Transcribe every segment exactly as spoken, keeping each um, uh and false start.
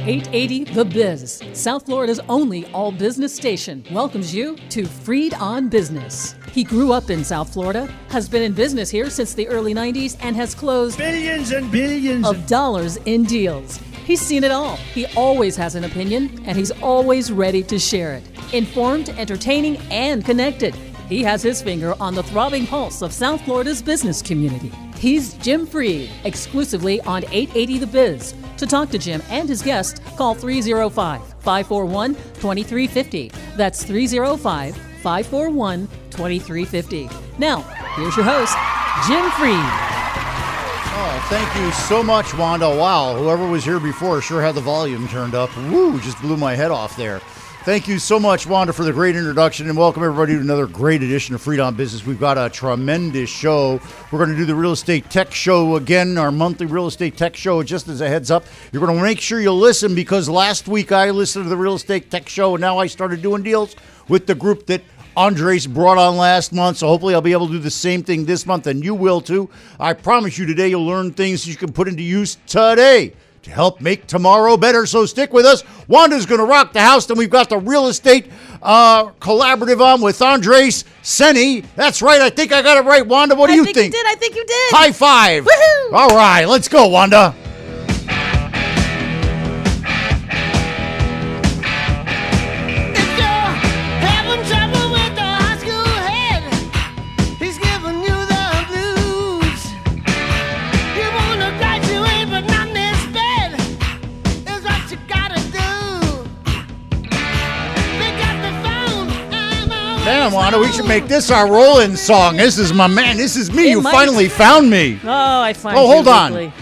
eight eighty The Biz, South Florida's only all-business station, welcomes you to Freed on Business. He grew up in South Florida, has been in business here since the early nineties, and has closed billions and billions of dollars in deals. He's seen it all. He always has an opinion, and he's always ready to share it. Informed, entertaining, and connected. He has his finger on the throbbing pulse of South Florida's business community. He's Jim Freed, exclusively on eight eighty The Biz. To talk to Jim and his guest, call three oh five, five four one, two three five oh. That's three oh five, five four one, two three five oh. Now, here's your host, Jim Freed. Oh, thank you so much, Wanda. Wow, whoever was here before sure had the volume turned up. Woo, just blew my head off there. Thank you so much, Wanda, for the great introduction, and welcome everybody to another great edition of Freed on Business. We've got a tremendous show. We're going to do the Real Estate Tech Show again, our monthly Real Estate Tech Show. Just as a heads up, you're going to make sure you listen, because last week I listened to the Real Estate Tech Show, and now I started doing deals with the group that Andres brought on last month, so hopefully I'll be able to do the same thing this month, and you will too. I promise you today you'll learn things you can put into use today to help make tomorrow better. So stick with us. Wanda's going to rock the house. Then we've got the Real Estate uh, Collaborative on with Andres Senni. That's right. I think I got it right. Wanda, what do I you think? think? You did. I think you did. High five. Woohoo! All right. Let's go, Wanda. Damn, Wanda, we should make this our roll-in song. This is my man. This is me. It you might. finally found me. Oh, I find Oh, hold you on. weekly.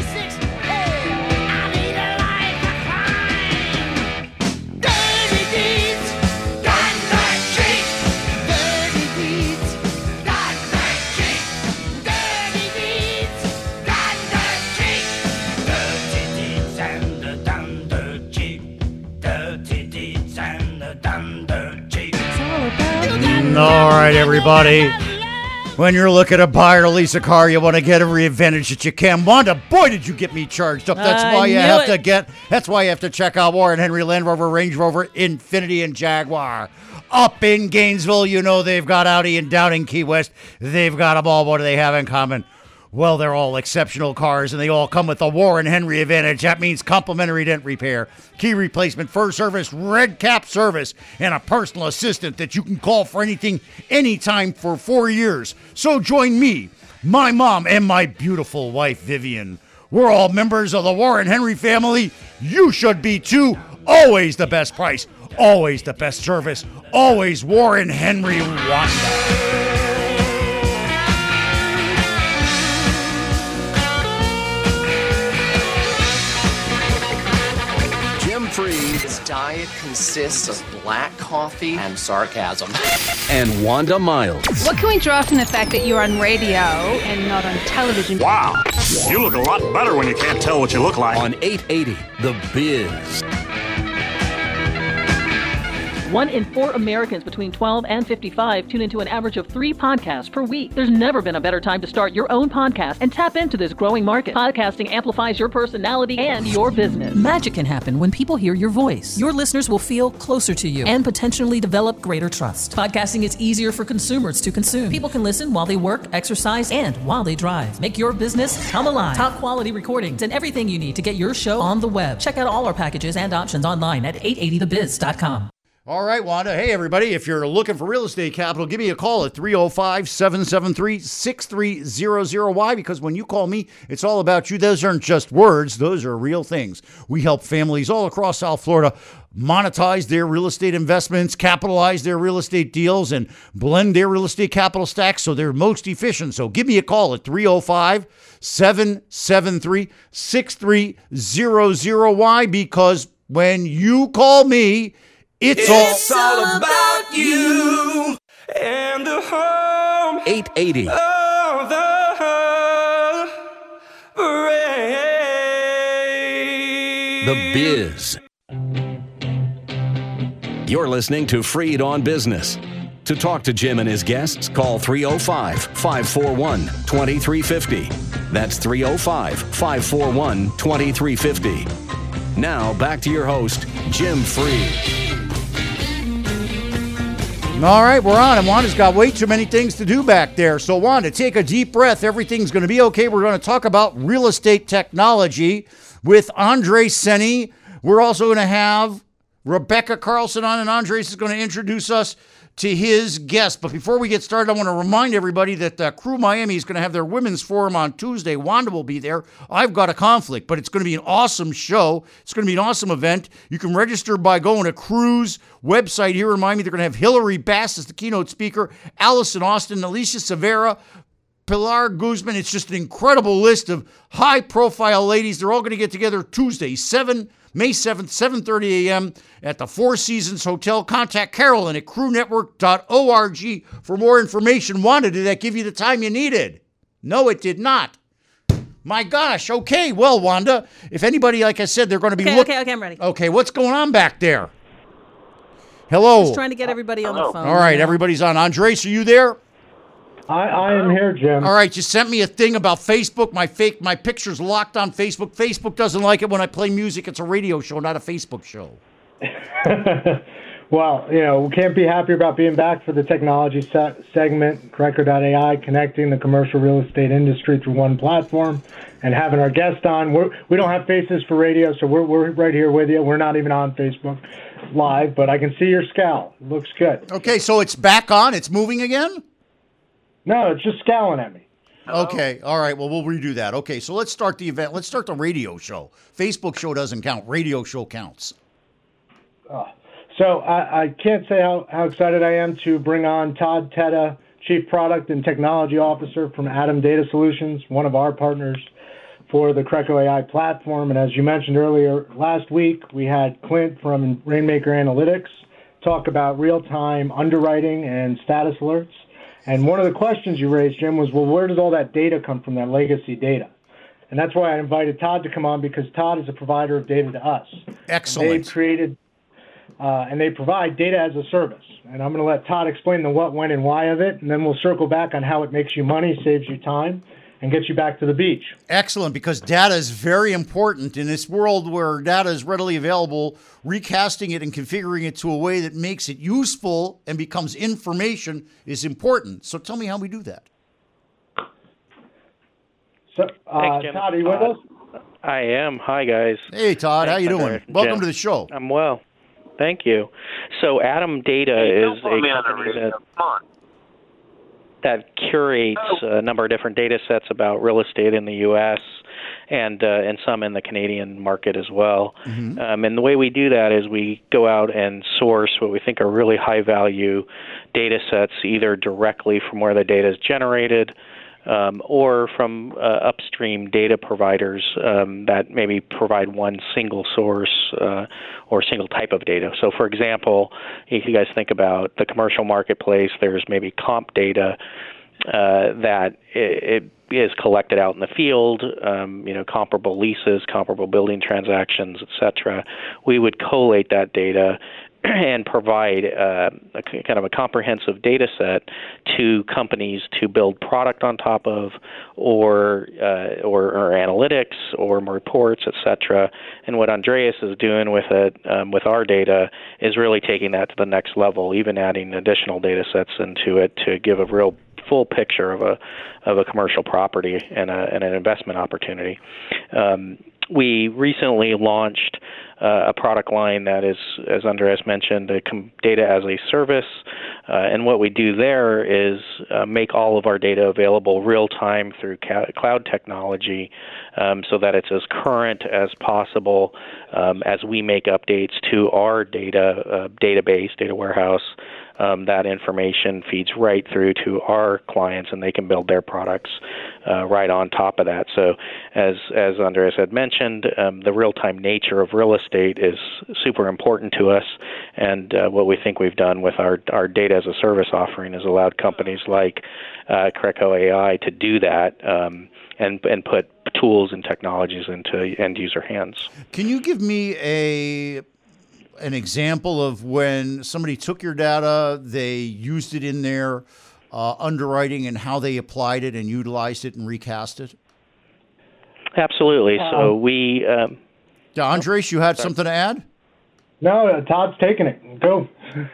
All right, everybody. When you're looking to buy or lease a car, you want to get every advantage that you can. Wanda, boy, did you get me charged up. That's I why you knew have it. to get, that's why you have to check out Warren Henry Land Rover, Range Rover, Infiniti, and Jaguar. Up in Gainesville, you know they've got Audi, and down in Key West, they've got them all. What do they have in common? Well, they're all exceptional cars, and they all come with the Warren Henry advantage. That means complimentary dent repair, key replacement, fur service, red cap service, and a personal assistant that you can call for anything, anytime for four years. So join me, my mom, and my beautiful wife, Vivian. We're all members of the Warren Henry family. You should be too. Always the best price, always the best service, always Warren Henry Wanda. His diet consists of black coffee and sarcasm. And Wanda Miles. What can we draw from the fact that you're on radio and not on television? Wow, you look a lot better when you can't tell what you look like. On eight eighty The Biz. One in four Americans between twelve and fifty-five tune into an average of three podcasts per week. There's never been a better time to start your own podcast and tap into this growing market. Podcasting amplifies your personality and your business. Magic can happen when people hear your voice. Your listeners will feel closer to you and potentially develop greater trust. Podcasting is easier for consumers to consume. People can listen while they work, exercise, and while they drive. Make your business come alive. Top quality recordings and everything you need to get your show on the web. Check out all our packages and options online at eight eighty the biz dot com. All right, Wanda. Hey, everybody. If you're looking for real estate capital, give me a call at three oh five, seven seven three, six three zero zero. Why? Because when you call me, it's all about you. Those aren't just words. Those are real things. We help families all across South Florida monetize their real estate investments, capitalize their real estate deals, and blend their real estate capital stacks so they're most efficient. So give me a call at three oh five, seven seven three, six three zero zero. Why? Because when you call me, It's, it's all, all about you and the home. eight eighty Of the parade. The Biz. You're listening to Freed on Business. To talk to Jim and his guests, call three oh five, five four one, two three five oh. That's three oh five, five four one, two three five oh. Now, back to your host, Jim Freed. All right, we're on, and Wanda's got way too many things to do back there. So, Wanda, take a deep breath. Everything's going to be okay. We're going to talk about real estate technology with Andre Senni. We're also going to have Rebecca Carlson on, and Andres is going to introduce us to his guest. But before we get started, I want to remind everybody that uh, Crew Miami is going to have their women's forum on Tuesday. Wanda will be there. I've got a conflict, but it's going to be an awesome show. It's going to be an awesome event. You can register by going to Crew's website here in Miami. They're going to have Hillary Bass as the keynote speaker, Allison Austin, Alicia Severa, Pilar Guzman. It's just an incredible list of high-profile ladies. They're all going to get together Tuesday, May seventh, seven thirty a.m. at the Four Seasons Hotel. Contact Carolyn at crew network dot org for more information. Wanda, did that give you the time you needed? No, it did not. My gosh. Okay, well, Wanda, if anybody, like I said, they're going to be okay, looking. Okay, okay, I'm ready. Okay, what's going on back there? Hello. Just trying to get everybody on the phone. All right, you know? everybody's on. Andres, are you there? I, I am here, Jim. All right, you sent me a thing about Facebook. My fake, my picture's locked on Facebook. Facebook doesn't like it when I play music. It's a radio show, not a Facebook show. Well, you know, we can't be happier about being back for the technology se- segment, Kreco dot A I, connecting the commercial real estate industry through one platform, and having our guest on. We're, we don't have faces for radio, so we're, we're right here with you. We're not even on Facebook Live, but I can see your scowl. It looks good. Okay, so it's back on? It's moving again? No, it's just scowling at me. Okay, all right, well, we'll redo that. Okay, so let's start the event. Let's start the radio show. Facebook show doesn't count. Radio show counts. Oh. So I, I can't say how, how excited I am to bring on Todd Teta, Chief Product and Technology Officer from Atom Data Solutions, one of our partners for the Kreco A I platform. And as you mentioned earlier, last week we had Clint from Rainmaker Analytics talk about real-time underwriting and status alerts. And one of the questions you raised, Jim, was, well, where does all that data come from, that legacy data? And that's why I invited Todd to come on, because Todd is a provider of data to us. Excellent. They've created, uh, and they provide data as a service. And I'm going to let Todd explain the what, when, and why of it, and then we'll circle back on how it makes you money, saves you time, and gets you back to the beach. Excellent, because data is very important in this world where data is readily available. Recasting it and configuring it to a way that makes it useful and becomes information is important. So tell me how we do that. So, uh, Thanks, Jim. Todd, are you with uh, us? I am. Hi, guys. Hey, Todd. Thanks, how you doing? Hunter. Welcome Jim. to the show. I'm well. Thank you. So Atom Data Hey, is a company that, Come on. that curates a number of different data sets about real estate in the U S and uh, and some in the Canadian market as well. Mm-hmm. Um, and the way we do that is we go out and source what we think are really high-value data sets, either directly from where the data is generated um, or from uh, upstream data providers um, that maybe provide one single source uh, or single type of data. So, for example, if you guys think about the commercial marketplace, there's maybe comp data uh, that it, it is collected out in the field, um, you know, comparable leases, comparable building transactions, et cetera. We would collate that data and provide uh, a kind of a comprehensive data set to companies to build product on top of, or uh, or, or analytics, or reports, et cetera. And what Andreas is doing with it, um, with our data, is really taking that to the next level, even adding additional data sets into it to give a real full picture of a of a commercial property and, a, and an investment opportunity. Um, we recently launched uh, a product line that is, as Andreas mentioned, a com- data as a service. Uh, and what we do there is uh, make all of our data available real time through ca- cloud technology, um, so that it's as current as possible um, as we make updates to our data uh, database, data warehouse. Um, that information feeds right through to our clients, and they can build their products uh, right on top of that. So, as as Andreas had mentioned, um, the real-time nature of real estate is super important to us, and uh, what we think we've done with our our data as a service offering is allowed companies like uh, Kreco A I to do that um, and and put tools and technologies into end-user hands. Can you give me a an example of when somebody took your data, they used it in their uh, underwriting, and how they applied it and utilized it and recast it? Absolutely. So we, um, Yeah, Andres, you had Sorry. something to add? No, uh, Todd's taking it. Go.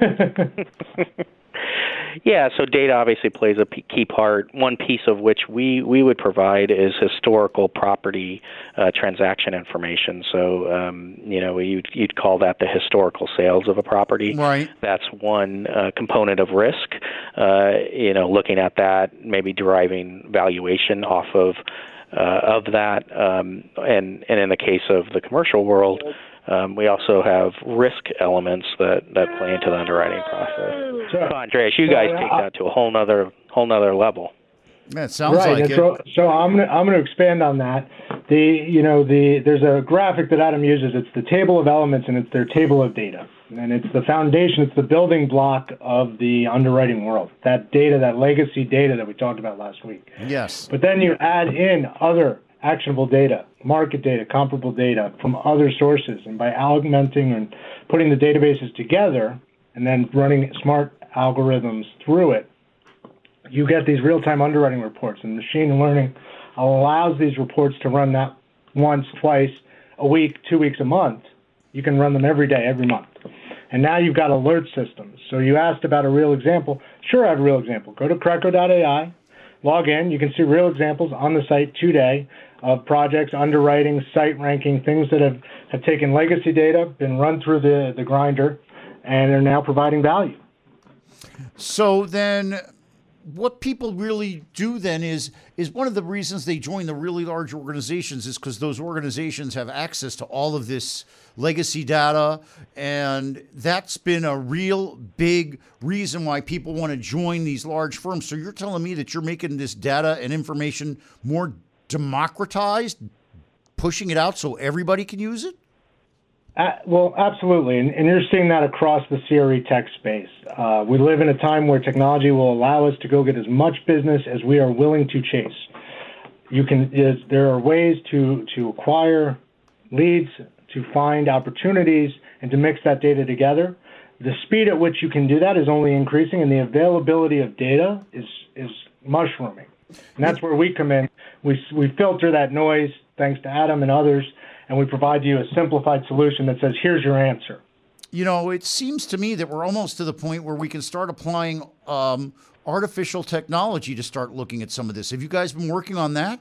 Yeah, so data obviously plays a p- key part. One piece of which we, we would provide is historical property uh, transaction information. So, um, you know, you'd, you'd call that the historical sales of a property. Right. That's one uh, component of risk. Uh, you know, looking at that, maybe deriving valuation off of uh, of that. Um, and, and in the case of the commercial world, Um, we also have risk elements that, that play into the underwriting process. So, Andreas, you guys take that to a whole nother whole nother level. Yeah, it sounds right. like and it. So, so I'm gonna I'm gonna expand on that. The you know the there's a graphic that Adam uses. It's the table of elements and it's their table of data, and it's the foundation. It's the building block of the underwriting world. That data, that legacy data that we talked about last week. Yes. But then you add in other actionable data, market data, comparable data from other sources. And by augmenting and putting the databases together and then running smart algorithms through it, you get these real-time underwriting reports. And machine learning allows these reports to run not once, twice, a week, two weeks, a month. You can run them every day, every month. And now you've got alert systems. So you asked about a real example. Sure, I have a real example. Go to Creco dot A I, log in. You can see real examples on the site today of projects, underwriting, site ranking, things that have, have taken legacy data, been run through the, the grinder, and are now providing value. So then what people really do then is is one of the reasons they join the really large organizations is because those organizations have access to all of this legacy data, and that's been a real big reason why people want to join these large firms. So you're telling me that you're making this data and information more democratized, pushing it out so everybody can use it? Uh, well, absolutely, and, and you're seeing that across the C R E tech space. Uh, we live in a time where technology will allow us to go get as much business as we are willing to chase. You can. Is, there are ways to to acquire leads, to find opportunities, and to mix that data together. The speed at which you can do that is only increasing, and the availability of data is is mushrooming. And that's where we come in. We we filter that noise, thanks to Adam and others, and we provide you a simplified solution that says, here's your answer. You know, it seems to me that we're almost to the point where we can start applying um, artificial technology to start looking at some of this. Have you guys been working on that?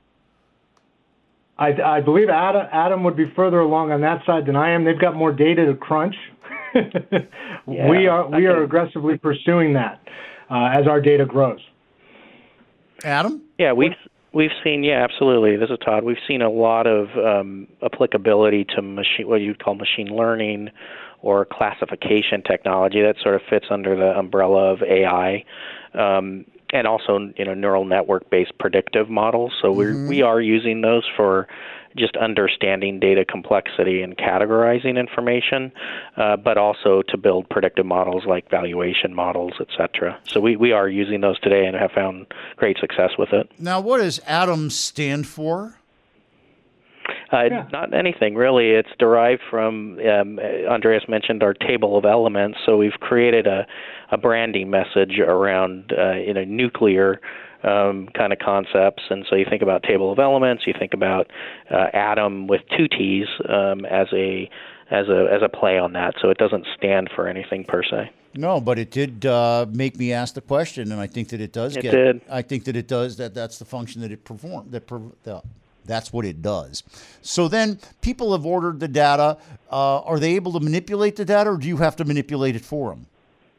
I, I believe Adam, Adam would be further along on that side than I am. They've got more data to crunch. yeah, we are we are aggressively pursuing that uh, as our data grows. Adam? Yeah, we've we've seen. Yeah, absolutely. This is Todd. We've seen a lot of um, applicability to machine, what you'd call machine learning, or classification technology that sort of fits under the umbrella of A I, um, and also you know neural network-based predictive models. So we mm-hmm. we are using those for just understanding data complexity and categorizing information, uh, but also to build predictive models like valuation models, et cetera. So we, we are using those today and have found great success with it. Now, what does ADAM stand for? Uh, yeah. Not anything, really. It's derived from, um, Andreas mentioned our table of elements, so we've created a, a branding message around uh, you know, nuclear Um, kind of concepts, and so you think about table of elements, you think about uh, Adam with two T's um, as a as a as a play on that. So it doesn't stand for anything per se. No, but it did uh, make me ask the question, and I think that it does it get. Did. I think that it does. That that's the function that it perform. That per, uh, that's what it does. So then people have ordered the data. Uh, are they able to manipulate the data, or do you have to manipulate it for them?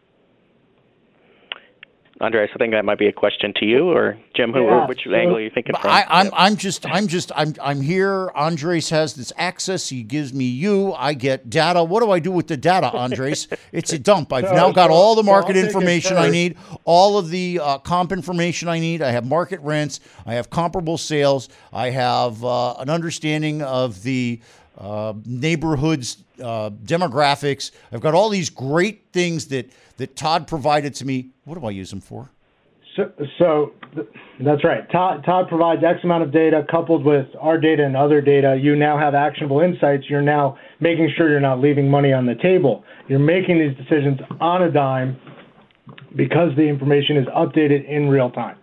Andreas, I think that might be a question to you, or Jim. Who, yeah. which angle are you thinking from? I, I'm, I'm just, I'm just, I'm, I'm here. Andres has this access. He gives me you. I get data. What do I do with the data, Andres? It's a dump. I've so, now got so, all the so market I'll information I need, all of the uh, comp information I need. I have market rents. I have comparable sales. I have uh, an understanding of the uh, neighborhoods, uh, demographics. I've got all these great things that. that Todd provided to me. What do I use them for? So, so that's right. Todd, Todd provides X amount of data coupled with our data and other data. You now have actionable insights. You're now making sure you're not leaving money on the table. You're making these decisions on a dime because the information is updated in real time.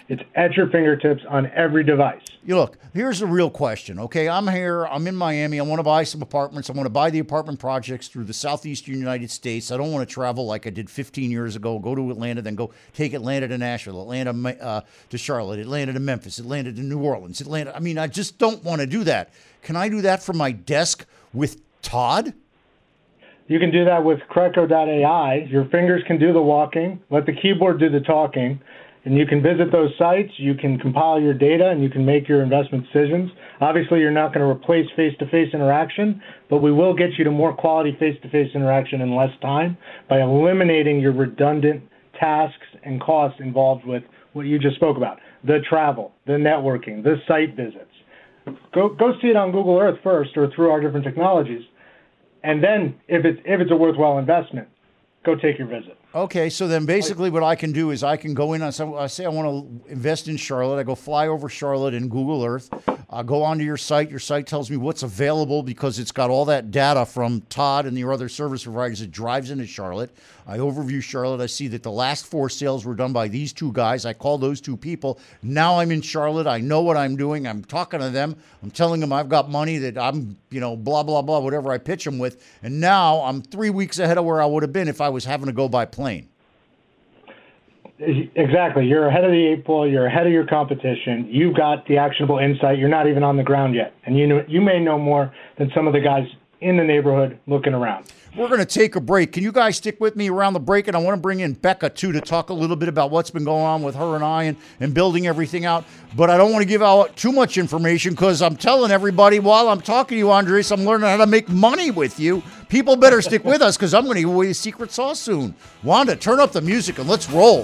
It's at your fingertips on every device. You look, here's the real question. Okay, I'm here. I'm in Miami. I want to buy some apartments. I want to buy the apartment projects through the southeastern United States. I don't want to travel like I did fifteen years ago, go to Atlanta, then go take Atlanta to Nashville, Atlanta uh, to Charlotte, Atlanta to Memphis, Atlanta to New Orleans, Atlanta. I mean, I just don't want to do that. Can I do that from my desk with Todd? You can do that with Creco dot A I. Your fingers can do the walking. Let the keyboard do the talking. And you can visit those sites, you can compile your data, and you can make your investment decisions. Obviously, you're not going to replace face-to-face interaction, but we will get you to more quality face-to-face interaction in less time by eliminating your redundant tasks and costs involved with what you just spoke about, the travel, the networking, the site visits. Go go see it on Google Earth first or through our different technologies. And then, if it's, if it's a worthwhile investment, go take your visit. Okay, so then basically what I can do is I can go in, I say I want to invest in Charlotte. I go fly over Charlotte in Google Earth. I go onto your site. Your site tells me what's available because it's got all that data from Todd and your other service providers. It drives into Charlotte. I overview Charlotte. I see that the last four sales were done by these two guys. I call those two people. Now I'm in Charlotte. I know what I'm doing. I'm talking to them. I'm telling them I've got money that I'm, you know, blah, blah, blah, whatever I pitch them with. And now I'm three weeks ahead of where I would have been if I was having to go by plane. Exactly. You're ahead of the eight ball. You're ahead of your competition. You've got the actionable insight. You're not even on the ground yet. And you know, you may know more than some of the guys in the neighborhood looking around. We're going to take a break. Can you guys stick with me around the break? And I want to bring in Becca, too, to talk a little bit about what's been going on with her and I and, and building everything out. But I don't want to give out too much information because I'm telling everybody while I'm talking to you, Andres, I'm learning how to make money with you. People better stick with us because I'm going to give away the secret sauce soon. Wanda, turn up the music and let's roll.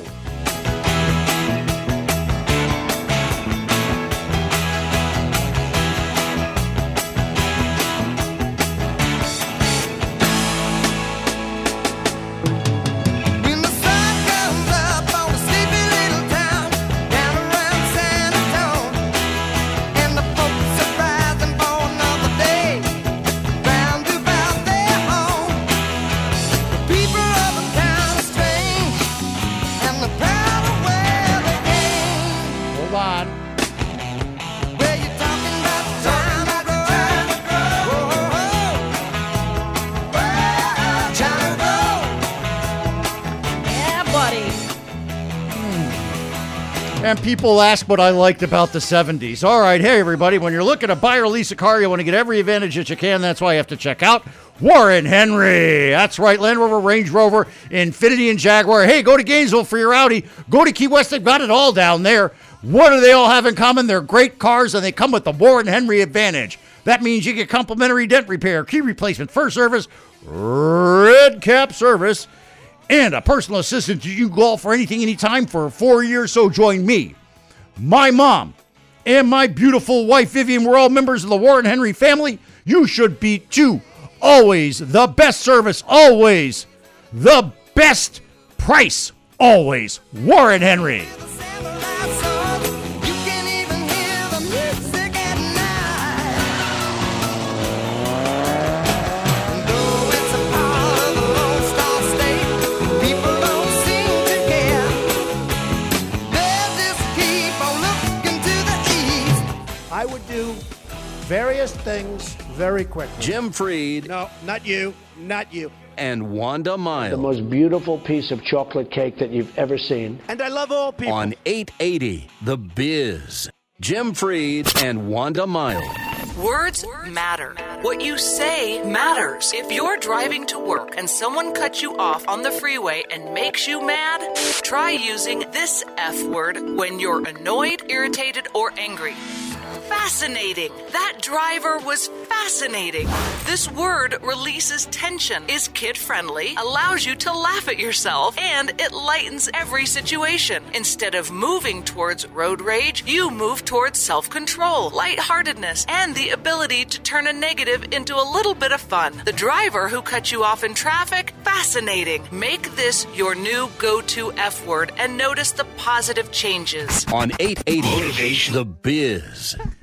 And people ask what I liked about the seventies. All right, hey, everybody, when you're looking to buy or lease a car, you want to get every advantage that you can. That's why you have to check out Warren Henry. That's right, Land Rover, Range Rover, Infiniti, and Jaguar. Hey, go to Gainesville for your Audi. Go to Key West. They've got it all down there. What do they all have in common? They're great cars, and they come with the Warren Henry advantage. That means you get complimentary dent repair, key replacement, first service, red cap service, and a personal assistant that you can call for anything, anytime for four years. So join me, my mom, and my beautiful wife, Vivian. We're all members of the Warren Henry family. You should be too. Always the best service, always the best price, always Warren Henry. I would do various things very quickly. Jim Freed. No, not you. Not you. And Wanda Miles. The most beautiful piece of chocolate cake that you've ever seen. And I love all people. On eight eighty, The Biz. Jim Freed and Wanda Miles. Words matter. What you say matters. If you're driving to work and someone cuts you off on the freeway and makes you mad, try using this F word when you're annoyed, irritated, or angry. Fascinating. That driver was fascinating. This word releases tension, is kid-friendly, allows you to laugh at yourself, and it lightens every situation. Instead of moving towards road rage, you move towards self-control, lightheartedness, and the ability to turn a negative into a little bit of fun. The driver who cut you off in traffic? Fascinating. Make this your new go-to F word and notice the positive changes. On eight eighty, The Biz.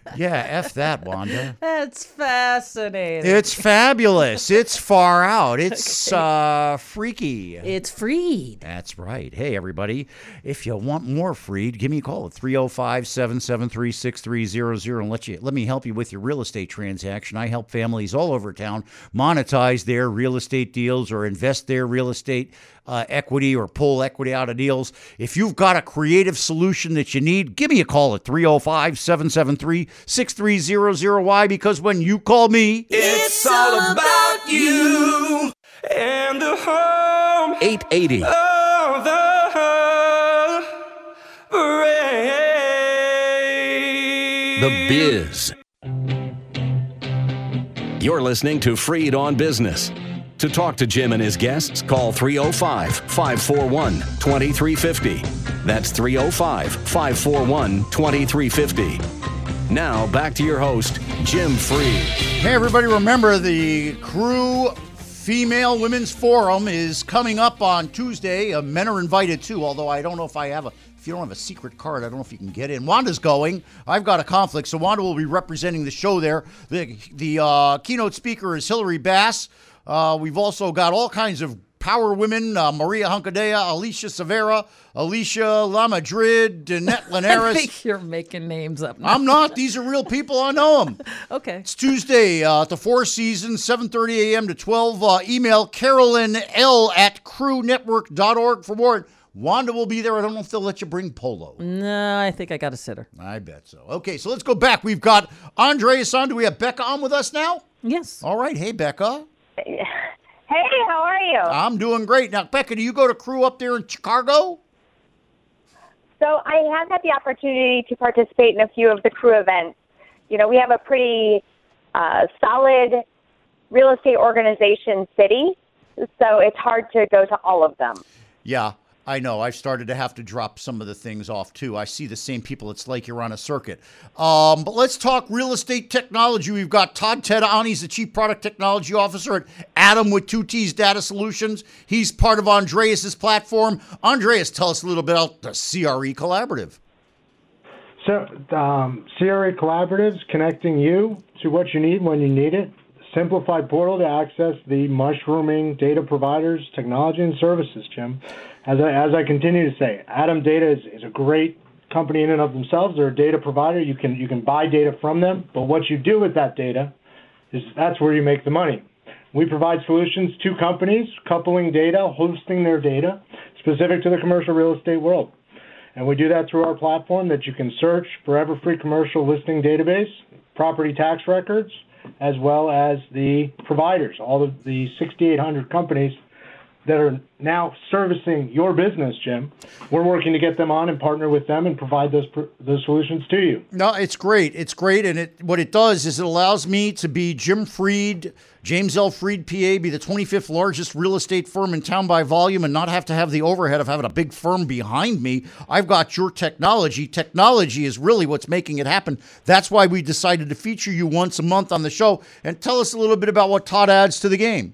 Yeah, F that, Wanda. That's fascinating. It's fabulous. It's far out. It's uh, freaky. It's Freed. That's right. Hey, everybody, if you want more Freed, give me a call at three oh five, seven seven three, six three zero zero and let you let me help you with your real estate transaction. I help families all over town monetize their real estate deals or invest their real estate uh, equity or pull equity out of deals. If you've got a creative solution that you need, give me a call at three oh five, seven seven three, six three zero zero. Why? Because when you call me, it's all about you and the home. eight eighty. Of the parade. The Biz. You're listening to Freed on Business. To talk to Jim and his guests, call three oh five, five four one, two three five oh. That's three oh five, five four one, two three five oh. Now, back to your host, Jim Freed. Hey, everybody, remember the Crew Female Women's Forum is coming up on Tuesday. Uh, men are invited, too, although I don't know if I have a, if you don't have a secret card, I don't know if you can get in. Wanda's going. I've got a conflict, so Wanda will be representing the show there. The, the uh, keynote speaker is Hillary Bass. Uh, we've also got all kinds of power women, uh, Maria Huncadea, Alicia Severa, Alicia La Madrid, Danette Linares. I think you're making names up now. I'm not. These are real people. I know them. Okay. It's Tuesday uh, at the Four Seasons, seven thirty a.m. to twelve. Uh, email Carolyn L at crew network dot org for more. Wanda will be there. I don't know if they'll let you bring polo. No, I think I got a sitter. I bet so. Okay, so let's go back. We've got Andreas on. Do we have Becca on with us now? Yes. All right. Hey, Becca. Hey, how are you? I'm doing great. Now, Becca, do you go to Crew up there in Chicago? So I have had the opportunity to participate in a few of the Crew events. You know, we have a pretty uh, solid real estate organization city, so it's hard to go to all of them. Yeah, I know. I've started to have to drop some of the things off, too. I see the same people. It's like you're on a circuit. Um, but let's talk real estate technology. We've got Todd Tedda. He's the Chief Product Technology Officer at Adam with two T's Data Solutions. He's part of Andreas's platform. Andreas, tell us a little bit about the C R E Collaborative. So, um, C R E Collaboratives connecting you to what you need when you need it. Simplified portal to access the mushrooming data providers, technology, and services, Jim. As I, as I continue to say, Adam Data is, is a great company in and of themselves. They're a data provider. You can you can buy data from them, but what you do with that data is that's where you make the money. We provide solutions to companies, coupling data, hosting their data, specific to the commercial real estate world. And we do that through our platform that you can search forever free commercial listing database, property tax records, as well as the providers, all of the sixty-eight hundred companies that are now servicing your business, Jim. We're working to get them on and partner with them and provide those those solutions to you. No, it's great. It's great. And it what it does is it allows me to be Jim Freed, James L. Freed, P A, be the twenty-fifth largest real estate firm in town by volume and not have to have the overhead of having a big firm behind me. I've got your technology. Technology is really what's making it happen. That's why we decided to feature you once a month on the show. And tell us a little bit about what Todd adds to the game.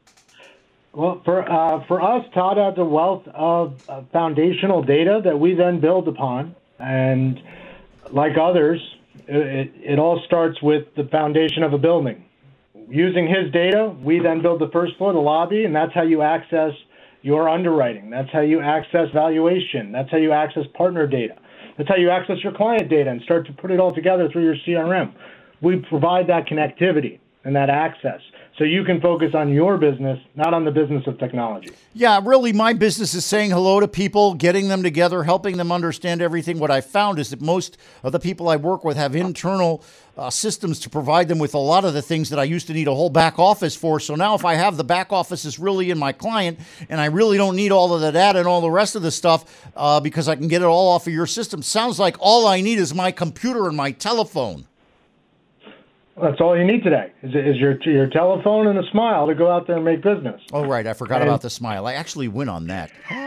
Well, for uh, for us, Todd adds a wealth of uh, foundational data that we then build upon. And like others, it, it all starts with the foundation of a building. Using his data, we then build the first floor, the lobby, and that's how you access your underwriting. That's how you access valuation. That's how you access partner data. That's how you access your client data and start to put it all together through your C R M. We provide that connectivity and that access so you can focus on your business, not on the business of technology. Yeah, really, my business is saying hello to people, getting them together, helping them understand everything. What I found is that most of the people I work with have internal uh, systems to provide them with a lot of the things that I used to need a whole back office for. So now if I have the back office is really in my client and I really don't need all of the data and all the rest of the stuff uh, because I can get it all off of your system, sounds like all I need is my computer and my telephone. That's all you need today is, is your your telephone and a smile to go out there and make business. Oh, right. I forgot and, about the smile. I actually win on that.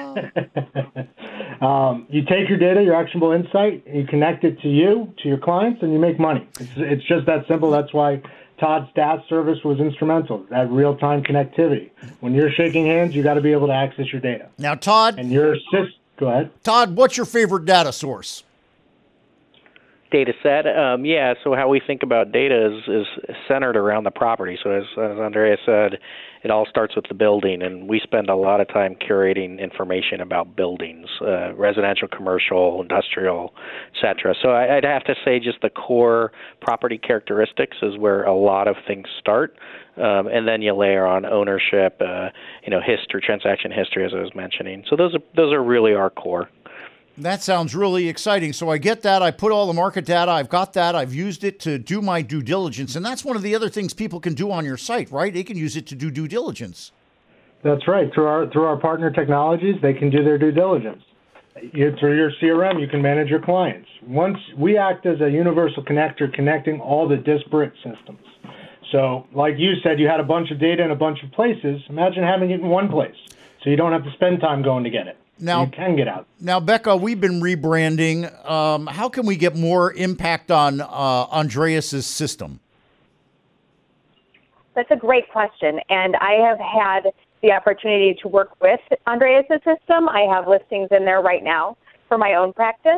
um, you take your data, your actionable insight, and you connect it to you, to your clients, and you make money. It's, it's just that simple. That's why Todd's DaaS service was instrumental, that real-time connectivity. When you're shaking hands, you got to be able to access your data. Now, Todd. And your assist, go ahead. Todd, what's your favorite data source? data set. Um, yeah, so how we think about data is, is centered around the property. So as, as Andrea said, it all starts with the building, and we spend a lot of time curating information about buildings, uh, residential, commercial, industrial, et cetera. So I, I'd have to say just the core property characteristics is where a lot of things start. Um, and then you layer on ownership, uh, you know, history, transaction history, as I was mentioning. So those are those are really our core. That sounds really exciting. So I get that. I put all the market data. I've got that. I've used it to do my due diligence. And that's one of the other things people can do on your site, right? They can use it to do due diligence. That's right. Through our through our partner technologies, they can do their due diligence. You, through your C R M, you can manage your clients. Once we act as a universal connector, connecting all the disparate systems. So, like you said, you had a bunch of data in a bunch of places. Imagine having it in one place, so you don't have to spend time going to get it. Now, you can get out. Now, Becca, we've been rebranding. Um, how can we get more impact on uh, Andreas's system? That's a great question, and I have had the opportunity to work with Andreas's system. I have listings in there right now for my own practice,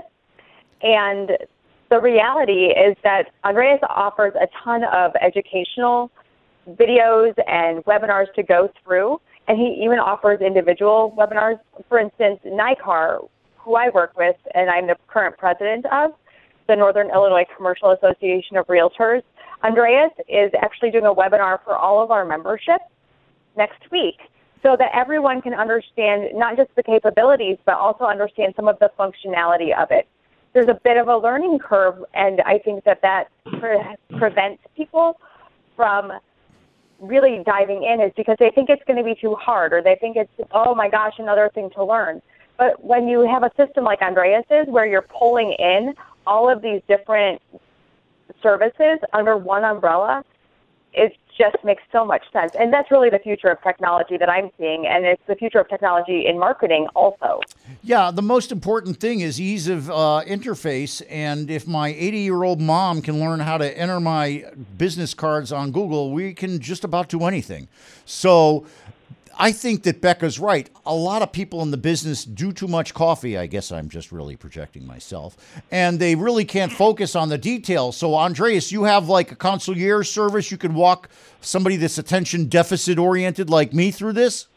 and the reality is that Andreas offers a ton of educational videos and webinars to go through, and he even offers individual webinars. For instance, NICAR, who I work with, and I'm the current president of, the Northern Illinois Commercial Association of Realtors, Andreas is actually doing a webinar for all of our membership next week so that everyone can understand not just the capabilities, but also understand some of the functionality of it. There's a bit of a learning curve, and I think that that pre- prevents people from really diving in is because they think it's going to be too hard, or they think it's, oh my gosh, another thing to learn. But when you have a system like Andreas's where you're pulling in all of these different services under one umbrella, it just makes so much sense. And that's really the future of technology that I'm seeing, and it's the future of technology in marketing also. Yeah, the most important thing is ease of uh, interface, and if my eighty-year-old mom can learn how to enter my business cards on Google, we can just about do anything. So I think that Becca's right. A lot of people in the business do too much coffee. I guess I'm just really projecting myself. And they really can't focus on the details. So, Andreas, you have like a concierge service. You can walk somebody that's attention deficit oriented like me through this?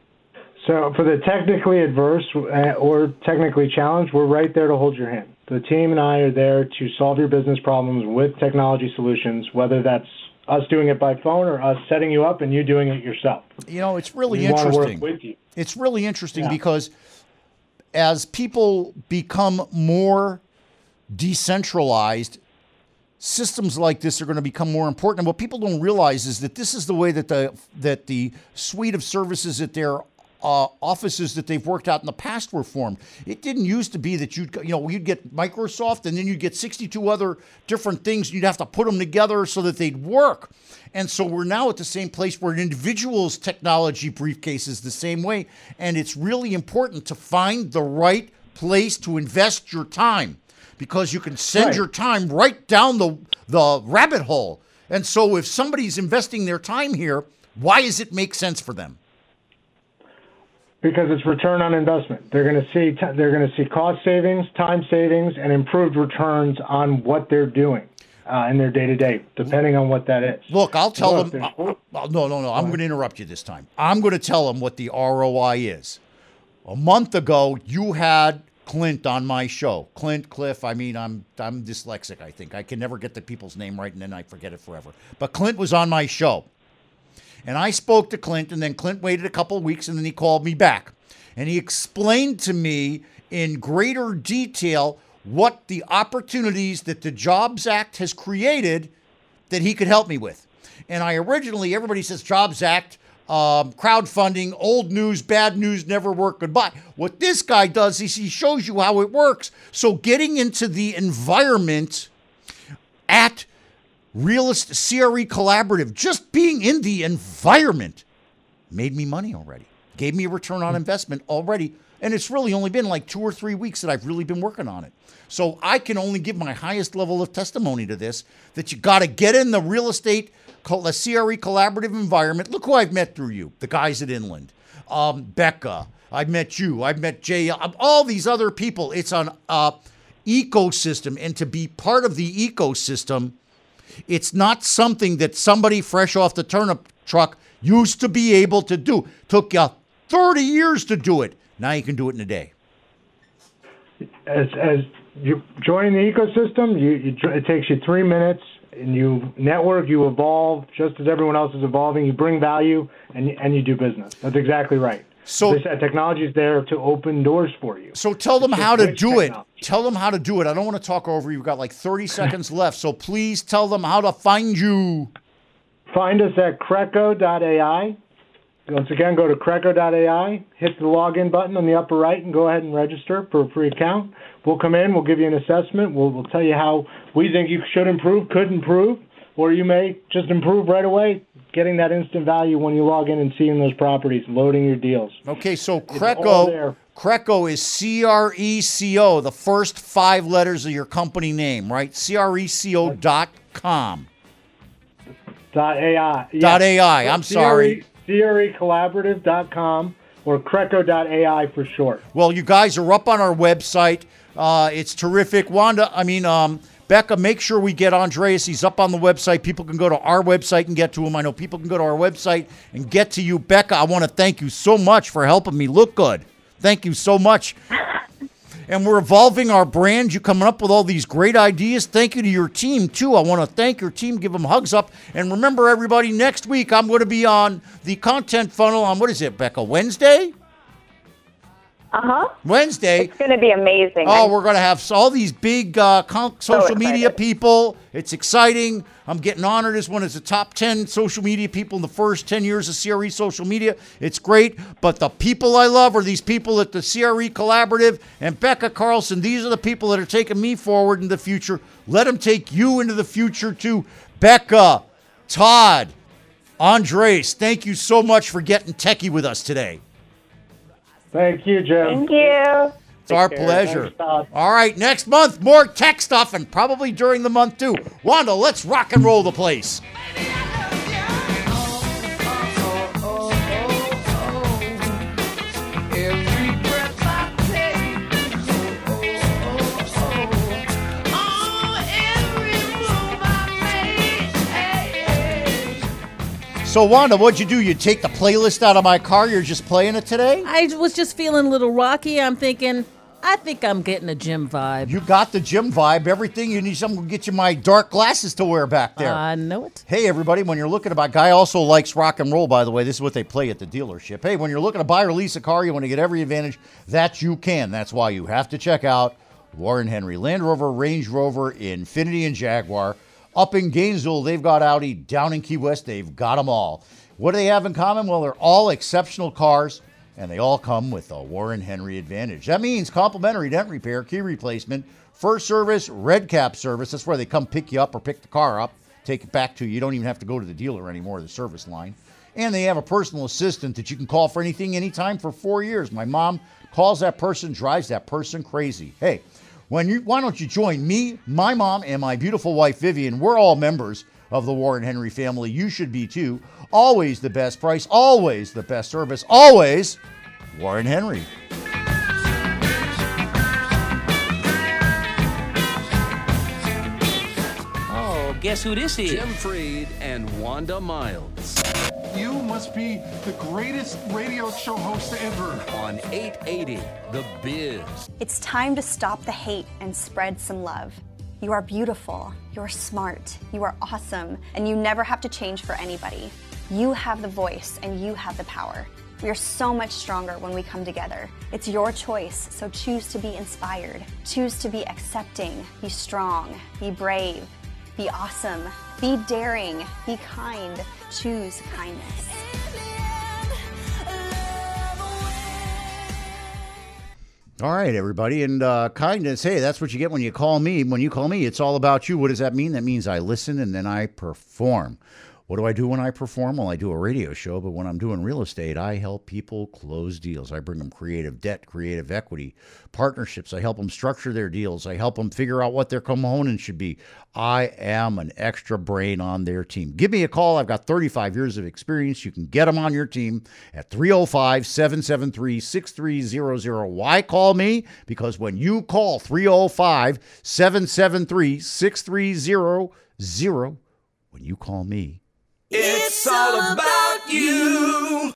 So for the technically adverse or technically challenged, we're right there to hold your hand. The team and I are there to solve your business problems with technology solutions, whether that's us doing it by phone or us setting you up and you doing it yourself. You know, it's really we interesting. Want to work with you. It's really interesting Yeah. because as people become more decentralized, systems like this are going to become more important. And what people don't realize is that this is the way that the that the suite of services that their uh, offices that they've worked out in the past were formed. It didn't used to be that you'd you know you'd get Microsoft and then you'd get sixty-two other different things and you'd have to put them together so that they'd work. And so we're now at the same place where an individual's technology briefcase is the same way. And it's really important to find the right place to invest your time, because you can send Right. your time right down the the rabbit hole. And so if somebody's investing their time here, why does it make sense for them? Because it's return on investment. They're going to see t- they're going to see cost savings, time savings, and improved returns on what they're doing uh, in their day to day, depending on what that is. Look, I'll tell Look, them. there's- uh, uh, no, no, no. I'm going to interrupt you this time. I'm going to tell them what the R O I is. A month ago, you had Clint on my show. Clint, Cliff. I mean, I'm I'm dyslexic. I think I can never get the people's name right, and then I forget it forever. But Clint was on my show. And I spoke to Clint, and then Clint waited a couple of weeks, and then he called me back. And he explained to me in greater detail what the opportunities that the Jobs Act has created that he could help me with. And I originally, everybody says Jobs Act, um, crowdfunding, old news, bad news, never work, goodbye. What this guy does is he shows you how it works. So getting into the environment at Realist C R E Collaborative, just being in the environment made me money already. Gave me a return on investment already. And it's really only been like two or three weeks that I've really been working on it. So I can only give my highest level of testimony to this, that you got to get in the real estate, the C R E Collaborative environment. Look who I've met through you, the guys at Inland, um, Becca. I've met you. I've met Jay. All these other people. It's on uh, ecosystem. And to be part of the ecosystem, it's not something that somebody fresh off the turnip truck used to be able to do. Took you thirty years to do it. Now you can do it in a day. As as you join the ecosystem, you, you it takes you three minutes, and you network, you evolve just as everyone else is evolving. You bring value, and and you do business. That's exactly right. So this technology is there to open doors for you. So tell them how to do it. Tell them how to do it. I don't want to talk over you. You've got like thirty seconds left. So please tell them how to find you. Find us at Creco dot A I. Once again, go to Creco dot A I, hit the login button on the upper right, and go ahead and register for a free account. We'll come in, we'll give you an assessment, we'll, we'll tell you how we think you should improve, could improve, or you may just improve right away, getting that instant value when you log in and seeing those properties, loading your deals. Okay, so Creco, Creco is C R E C O, the first five letters of your company name, right? C R E C O dot com. Dot A I. Yes. Dot A I, I'm sorry. C R E collaborative dot com or Creco dot A I for short. Well, you guys are up on our website. Uh, it's terrific. Wanda, I mean, um, Becca, make sure we get Andreas. He's up on the website. People can go to our website and get to him. I know people can go to our website and get to you. Becca, I want to thank you so much for helping me look good. Thank you so much. And we're evolving our brand. You're coming up with all these great ideas. Thank you to your team, too. I want to thank your team. Give them hugs up. And remember, everybody, next week I'm going to be on the Content Funnel on, what is it, Becca, Wednesday? Uh-huh. Wednesday. It's going to be amazing. Oh, we're going to have all these big uh, social so media people. It's exciting. I'm getting honored as one of the top ten social media people in the first ten years of C R E social media. It's great. But the people I love are these people at the C R E Collaborative and Becca Carlson. These are the people that are taking me forward in the future. Let them take you into the future, too. Becca, Todd, Andres, thank you so much for getting techie with us today. Thank you, Jim. Thank you. It's our pleasure. All right, next month, more tech stuff, and probably during the month, too. Wanda, let's rock and roll the place. So, Wanda, what'd you do? You take the playlist out of my car? You're just playing it today? I was just feeling a little rocky. I'm thinking, I think I'm getting a gym vibe. You got the gym vibe. Everything. You need someone to get you my dark glasses to wear back there. I know it. Hey, everybody, when you're looking to buy, Guy also likes rock and roll, by the way. This is what they play at the dealership. Hey, when you're looking to buy or lease a car, you want to get every advantage that you can. That's why you have to check out Warren Henry. Land Rover, Range Rover, Infiniti, and Jaguar. Up in Gainesville, they've got Audi. Down in Key West, they've got them all. What do they have in common? Well, they're all exceptional cars, and they all come with a Warren Henry advantage. That means complimentary dent repair, key replacement, first service, red cap service. That's where they come pick you up or pick the car up, take it back to you. You don't even have to go to the dealer anymore, the service line. And they have a personal assistant that you can call for anything, anytime for four years. My mom calls that person, drives that person crazy. Hey, When you, why don't you join me, my mom, and my beautiful wife, Vivian? We're all members of the Warren Henry family. You should be, too. Always the best price, always the best service, always Warren Henry. Oh, guess who this is? Jim Freed and Wanda Miles. You must be the greatest radio show host ever. On eight eighty, The Biz. It's time to stop the hate and spread some love. You are beautiful, you're smart, you are awesome, and you never have to change for anybody. You have the voice and you have the power. We are so much stronger when we come together. It's your choice, so choose to be inspired. Choose to be accepting, be strong, be brave, be awesome, be daring, be kind. Choose kindness. All right, everybody. And uh, kindness, hey, that's what you get when you call me. When you call me, it's all about you. What does that mean? That means I listen and then I perform. What do I do when I perform? Well, I do a radio show, but when I'm doing real estate, I help people close deals. I bring them creative debt, creative equity, partnerships. I help them structure their deals. I help them figure out what their components should be. I am an extra brain on their team. Give me a call. I've got thirty-five years of experience. You can get them on your team at three oh five, seven seven three, six three zero zero. Why call me? Because when you call three oh five, seven seven three, six three zero zero, when you call me, it's all about you.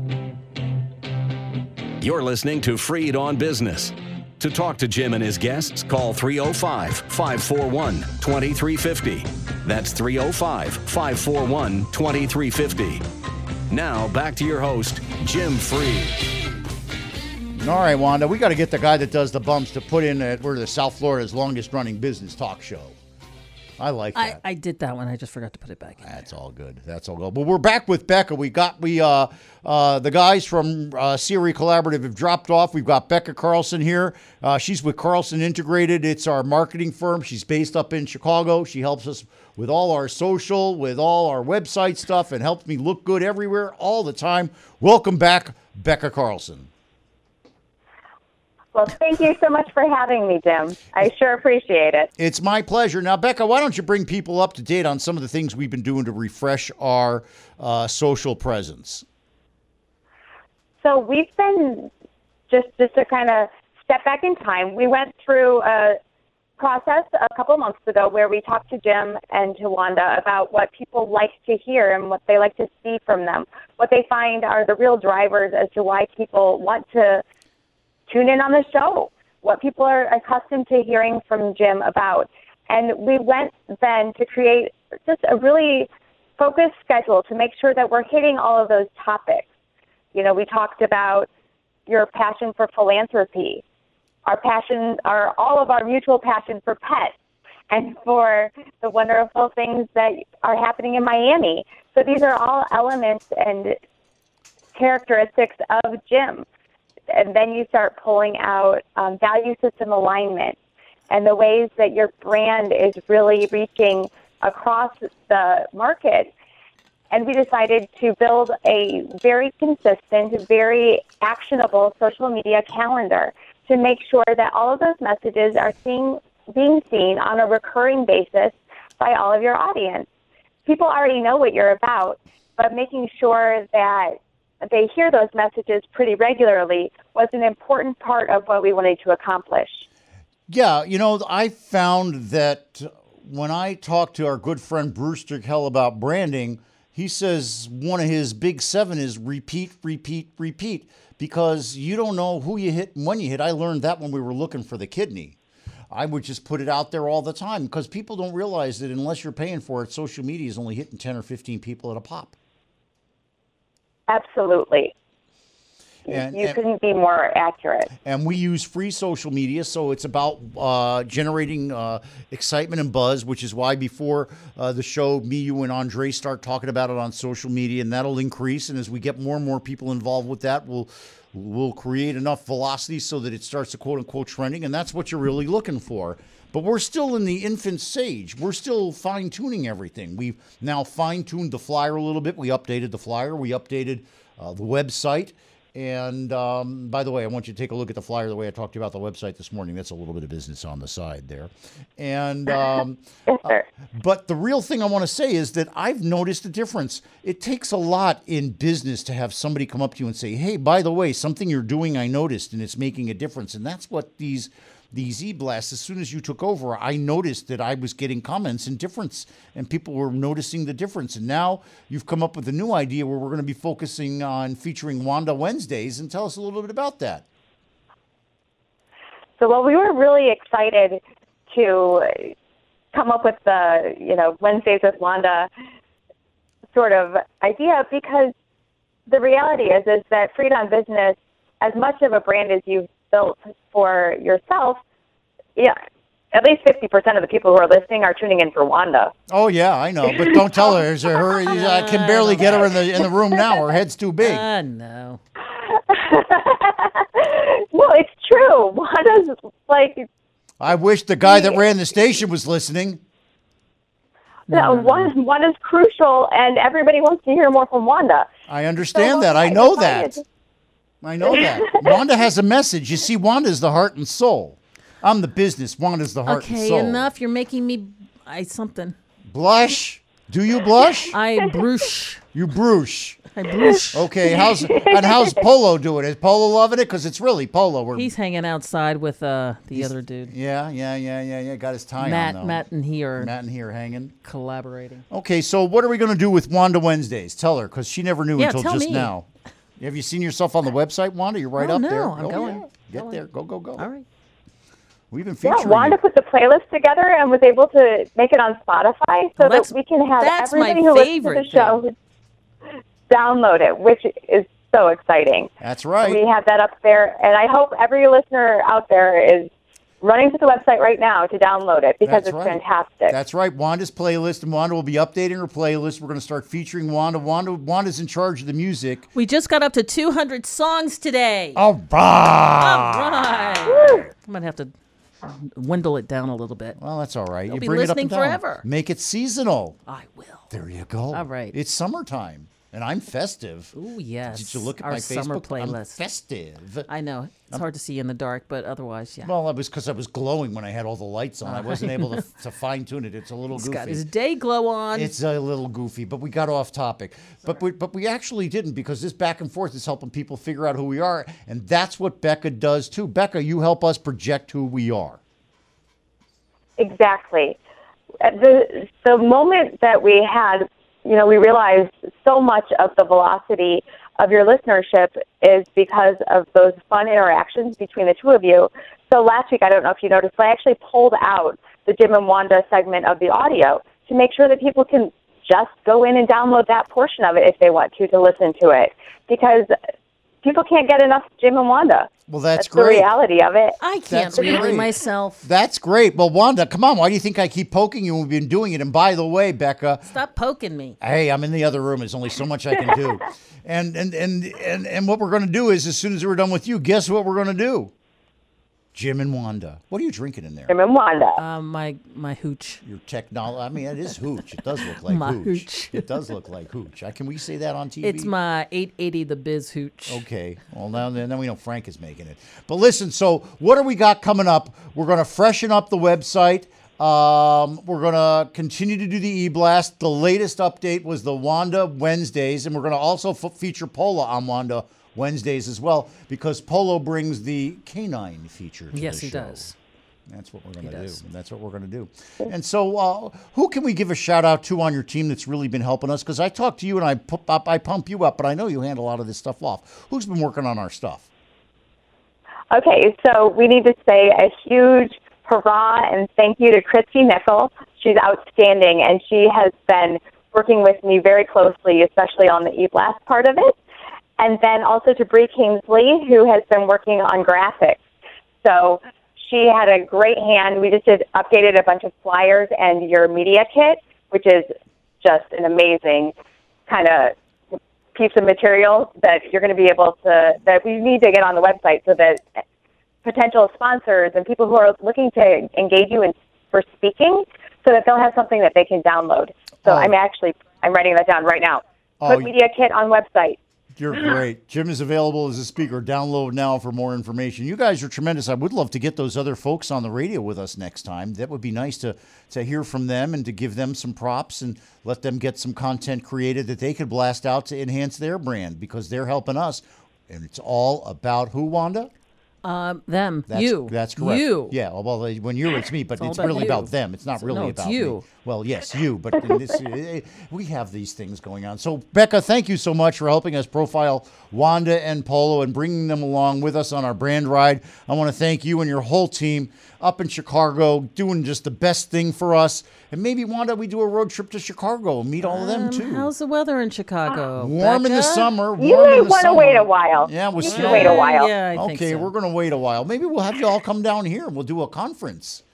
You're listening to Freed on Business. To talk to Jim and his guests, call three oh five, five four one, two three five oh. That's three oh five, five four one, two three five oh. Now, back to your host, Jim Freed. All right, Wanda, we got to get the guy that does the bumps to put in at, we're the South Florida's longest running business talk show. I like that. I, I did that one. I just forgot to put it back in. That's all good. That's all good. But we're back with Becca. We got we uh uh the guys from uh, C R E Collaborative have dropped off. We've got Becca Carlson here. Uh, she's with Carlson Integrated. It's our marketing firm. She's based up in Chicago. She helps us with all our social, with all our website stuff, and helps me look good everywhere all the time. Welcome back, Becca Carlson. Well, thank you so much for having me, Jim. I sure appreciate it. It's my pleasure. Now, Becca, why don't you bring people up to date on some of the things we've been doing to refresh our uh, social presence? So we've been, just, just to kind of step back in time, we went through a process a couple of months ago where we talked to Jim and to Wanda about what people like to hear and what they like to see from them, what they find are the real drivers as to why people want to tune in on the show, what people are accustomed to hearing from Jim about. And we went then to create just a really focused schedule to make sure that we're hitting all of those topics. You know, we talked about your passion for philanthropy, our passion, our all of our mutual passion for pets, and for the wonderful things that are happening in Miami. So these are all elements and characteristics of Jim. And then you start pulling out um, value system alignment and the ways that your brand is really reaching across the market. And we decided to build a very consistent, very actionable social media calendar to make sure that all of those messages are seeing, being seen on a recurring basis by all of your audience. People already know what you're about, but making sure that they hear those messages pretty regularly was an important part of what we wanted to accomplish. Yeah, you know, I found that when I talked to our good friend Bruce Dirkhell about branding, he says one of his big seven is repeat, repeat, repeat, because you don't know who you hit and when you hit. I learned that when we were looking for the kidney. I would just put it out there all the time because people don't realize that unless you're paying for it, social media is only hitting ten or fifteen people at a pop. Absolutely. And, you and, couldn't be more accurate. And we use free social media, so it's about uh, generating uh, excitement and buzz, which is why before uh, the show, me, you, and Andre start talking about it on social media, and that'll increase. And as we get more and more people involved with that, we'll we'll create enough velocity so that it starts to quote-unquote trending, and that's what you're really looking for. But we're still in the infant stage. We're still fine-tuning everything. We've now fine-tuned the flyer a little bit. We updated the flyer. We updated uh, the website. And um, by the way, I want you to take a look at the flyer the way I talked to you about the website this morning. That's a little bit of business on the side there. And um, yes, uh, but the real thing I want to say is that I've noticed a difference. It takes a lot in business to have somebody come up to you and say, hey, by the way, something you're doing I noticed and it's making a difference. And that's what these these e-blasts, as soon as you took over, I noticed that I was getting comments and difference, and people were noticing the difference. And now you've come up with a new idea where we're going to be focusing on featuring Wanda Wednesdays, and tell us a little bit about that. So, well, we were really excited to come up with the, you know, Wednesdays with Wanda sort of idea, because the reality is, is that Freed on Business, as much of a brand as you've built for yourself, yeah, at least fifty percent of the people who are listening are tuning in for Wanda. Oh, yeah, I know, but don't tell her. her I can barely get her in the in the room now. Her head's too big. Uh, no. Well, it's true. Wanda's like... I wish the guy that ran the station was listening. No, no, no, one, one is crucial, and everybody wants to hear more from Wanda. I understand so, that. I know that. It. I know that. Wanda has a message. You see, Wanda's the heart and soul. I'm the business. Wanda's the heart okay, and soul. Okay, enough. You're making me I something. Blush? Do you blush? I brush. You brush. I brush. Okay, how's and how's Polo doing? Is Polo loving it? Because it's really Polo. We're, He's hanging outside with uh, the other dude. Yeah, yeah, yeah, yeah, yeah. Got his tie Matt, on, though. Matt and he are Matt and he are hanging. Collaborating. Okay, so what are we going to do with Wanda Wednesdays? Tell her, because she never knew yeah, until tell just me. now. Have you seen yourself on the website, Wanda? You're right oh, up no, there. I'm oh, going. Yeah. Get going. there. Go, go, go. All right. We've been featuring Yeah, Wanda you. put the playlist together and was able to make it on Spotify so well, that we can have that's everybody my who listens to the favorite show download it, which is so exciting. That's right. We have that up there, and I hope every listener out there is running to the website right now to download it because That's it's right. fantastic. That's right. Wanda's playlist, and Wanda will be updating her playlist. We're going to start featuring Wanda. Wanda. Wanda's in charge of the music. We just got up to two hundred songs today. All right. All right. I'm going to have to dwindle it down a little bit. Well, that's all right. They'll you be bring it up listening and down. forever. Make it seasonal. I will. There you go. All right. It's summertime, and I'm festive. Ooh, yes. Did you look at Our my summer Facebook? I'm playlist. festive. I know. It's I'm, hard to see in the dark, but otherwise, yeah. Well, that was because I was glowing when I had all the lights on. Uh, I wasn't able to, to fine-tune it. It's a little He's goofy. got his day glow on. It's a little goofy, but we got off topic. But we, but we actually didn't, because this back and forth is helping people figure out who we are, and that's what Becca does, too. Becca, you help us project who we are. Exactly. The the moment that we had, you know, we realized so much of the velocity of your listenership is because of those fun interactions between the two of you. So last week, I don't know if you noticed, but I actually pulled out the Jim and Wanda segment of the audio to make sure that people can just go in and download that portion of it if they want to, to listen to it. Because people can't get enough Jim and Wanda. Well, that's, that's great. the reality of it. I can't That's really great. myself. That's great. Well, Wanda, come on. Why do you think I keep poking you? We've been doing it. And by the way, Becca. Stop poking me. Hey, I'm in the other room. There's only so much I can do. and, and, and, and, and what we're going to do is, as soon as we're done with you, guess what we're going to do? Jim and Wanda. What are you drinking in there? Jim and Wanda. Um, my my hooch. Your technology. I mean, it is hooch. It does look like my hooch. hooch. It does look like hooch. I, can we say that on T V? It's my eight eighty The Biz hooch. Okay. Well, now then we know Frank is making it. But listen, so what do we got coming up? We're going to freshen up the website. Um, we're going to continue to do the e-blast. The latest update was the Wanda Wednesdays, and we're going to also f- feature Polo on Wanda Wednesdays as well, because Polo brings the canine feature to yes, the he show. does. That's what we're going He to do. does. That's what we're going to do. And so uh, who can we give a shout out to on your team that's really been helping us? Because I talk to you and I, pu- I pump you up, but I know you handle a lot of this stuff off. Who's been working on our stuff? Okay, so we need to say a huge hurrah and thank you to Christy Nickel. She's outstanding, and she has been working with me very closely, especially on the e-blast part of it. And then also to Bree Kingsley, who has been working on graphics. So she had a great hand. We just did updated a bunch of flyers and your media kit, which is just an amazing kind of piece of material that you're going to be able to, that we need to get on the website so that potential sponsors and people who are looking to engage you in for speaking, so that they'll have something that they can download. So Oh. I'm actually, I'm writing that down right now. Oh, Put media kit on website. You're great. Jim is available as a speaker. Download now for more information. You guys are tremendous. I would love to get those other folks on the radio with us next time. That would be nice to, to hear from them and to give them some props and let them get some content created that they could blast out to enhance their brand, because they're helping us. And it's all about who, Wanda? Um, them, That's, you. That's correct. You. Yeah, well, when you're, it's me, but It's all it's about really you. about them. It's not So, really no, it's about you. me. Well, yes, you, but in this, eh, we have these things going on. So, Becca, thank you so much for helping us profile Wanda and Polo and bringing them along with us on our brand ride. I want to thank you and your whole team up in Chicago, doing just the best thing for us. And maybe, Wanda, we do a road trip to Chicago and meet all of them, Um, too. How's the weather in Chicago? Warm in the Becca? summer. Warm You in may the want to summer. wait a while. Yeah, we'll you see. can wait a while. Yeah, I think Okay, so. we're going to wait a while. Maybe we'll have you all come down here and we'll do a conference.